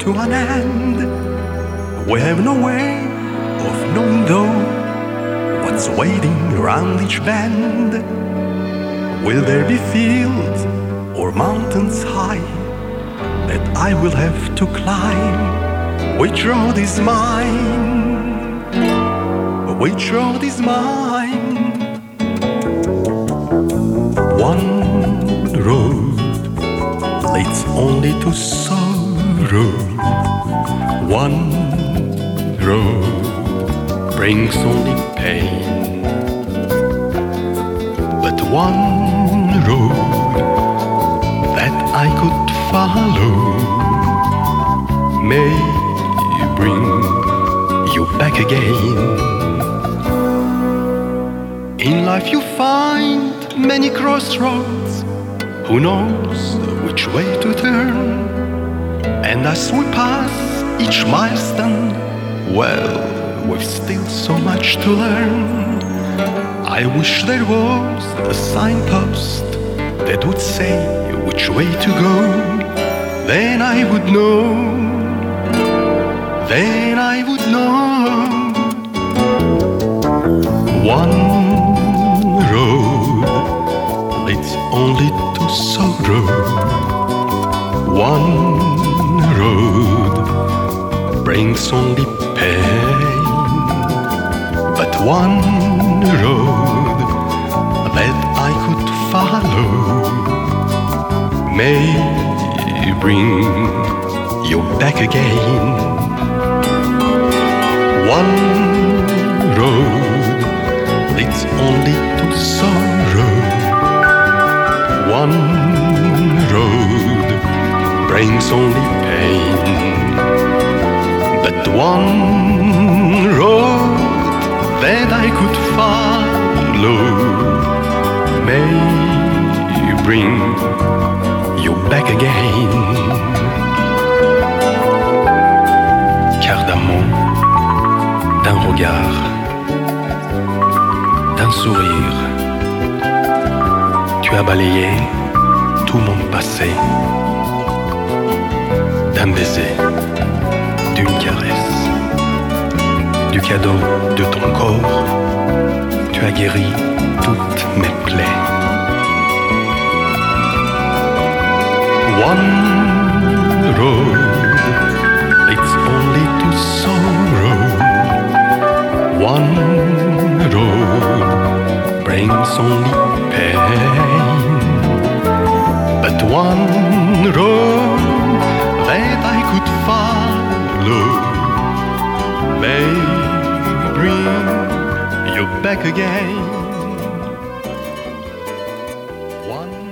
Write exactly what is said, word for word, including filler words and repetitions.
to an end. We have no way of knowing though what's waiting around each bend. Will there be fields or mountains high that I will have to climb? Which road is mine? Which road is mine? One road leads only to sorrow. One road brings only pain. But one road that I could follow may bring you back again. In life you find many crossroads. Who knows which way to turn? And as we pass each milestone, well, we've still so much to learn. I wish there was a signpost that would say which way to go. Then I would know. Then I would know. One road leads only to sorrow. One road brings only pain. But one road that I could follow may bring you back again. One road leads only to sorrow. One road brings only pain. But one road that I could follow may bring you back again. Car d'un mot, d'un regard, d'un sourire, tu as balayé tout mon passé. D'un baiser, d'une caresse, du cadeau de ton corps, tu as guéri toutes mes plaies. One road leads only to sorrow. One road brings only pain. But one road that I could follow may bring you back again. One